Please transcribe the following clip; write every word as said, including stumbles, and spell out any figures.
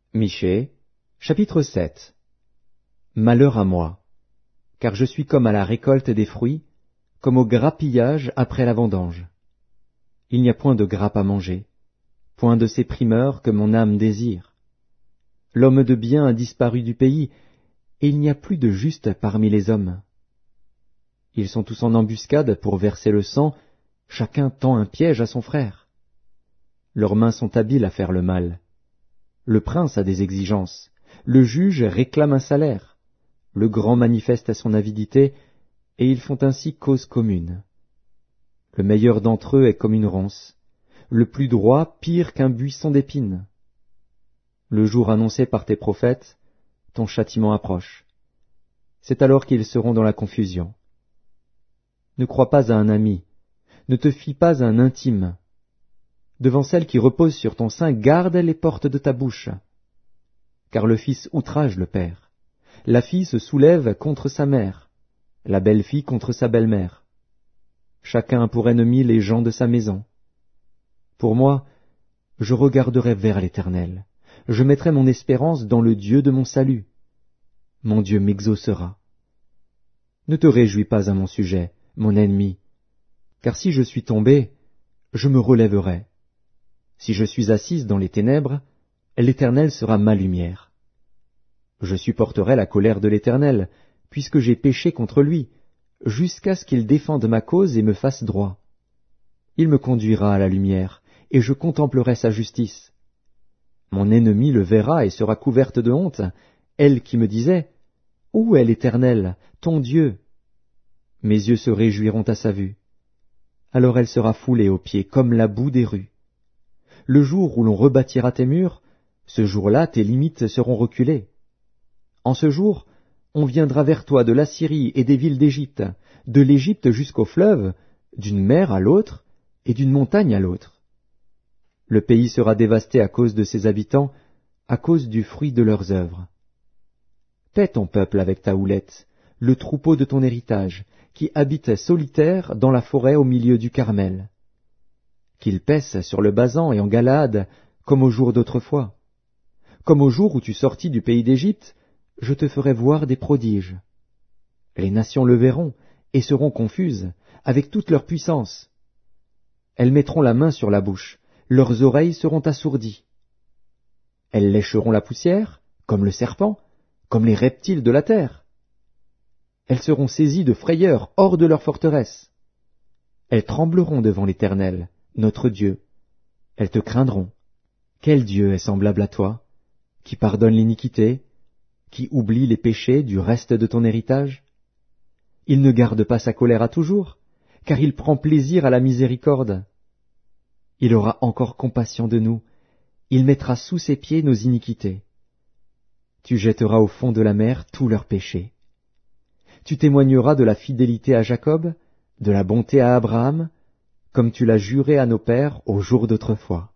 Michée, chapitre sept. Malheur à moi, car je suis comme à la récolte des fruits, comme au grappillage après la vendange. Il n'y a point de grappe à manger, point de ces primeurs que mon âme désire. L'homme de bien a disparu du pays, et il n'y a plus de juste parmi les hommes. Ils sont tous en embuscade pour verser le sang, chacun tend un piège à son frère. Leurs mains sont habiles à faire le mal. Le prince a des exigences, le juge réclame un salaire, le grand manifeste son avidité, et ils font ainsi cause commune. Le meilleur d'entre eux est comme une ronce, le plus droit pire qu'un buisson d'épines. Le jour annoncé par tes prophètes, ton châtiment approche. C'est alors qu'ils seront dans la confusion. Ne crois pas à un ami, ne te fie pas à un intime. Devant celle qui repose sur ton sein, garde les portes de ta bouche. Car le fils outrage le père, la fille se soulève contre sa mère, la belle-fille contre sa belle-mère. Chacun a pour ennemi les gens de sa maison. Pour moi, je regarderai vers l'Éternel, je mettrai mon espérance dans le Dieu de mon salut. Mon Dieu m'exaucera. Ne te réjouis pas à mon sujet, mon ennemi, car si je suis tombé, je me relèverai. Si je suis assise dans les ténèbres, l'Éternel sera ma lumière. Je supporterai la colère de l'Éternel, puisque j'ai péché contre lui, jusqu'à ce qu'il défende ma cause et me fasse droit. Il me conduira à la lumière, et je contemplerai sa justice. Mon ennemi le verra et sera couverte de honte, elle qui me disait, « Où est l'Éternel, ton Dieu ?» Mes yeux se réjouiront à sa vue. Alors elle sera foulée aux pieds comme la boue des rues. Le jour où l'on rebâtira tes murs, ce jour-là tes limites seront reculées. En ce jour, on viendra vers toi de l'Assyrie et des villes d'Égypte, de l'Égypte jusqu'au fleuve, d'une mer à l'autre et d'une montagne à l'autre. Le pays sera dévasté à cause de ses habitants, à cause du fruit de leurs œuvres. Paie ton peuple avec ta houlette, le troupeau de ton héritage, qui habitait solitaire dans la forêt au milieu du Carmel. Qu'il paisse sur le Basan et en Galade, comme au jour d'autrefois. Comme au jour où tu sortis du pays d'Égypte, je te ferai voir des prodiges. Les nations le verront et seront confuses, avec toute leur puissance. Elles mettront la main sur la bouche, leurs oreilles seront assourdies. Elles lécheront la poussière, comme le serpent, comme les reptiles de la terre. Elles seront saisies de frayeur hors de leur forteresse. Elles trembleront devant l'Éternel, notre Dieu. Elles te craindront. Quel Dieu est semblable à toi, qui pardonne l'iniquité, qui oublie les péchés du reste de ton héritage? Il ne garde pas sa colère à toujours, car il prend plaisir à la miséricorde. Il aura encore compassion de nous, il mettra sous ses pieds nos iniquités. Tu jetteras au fond de la mer tous leurs péchés. Tu témoigneras de la fidélité à Jacob, de la bonté à Abraham, comme tu l'as juré à nos pères au jour d'autrefois.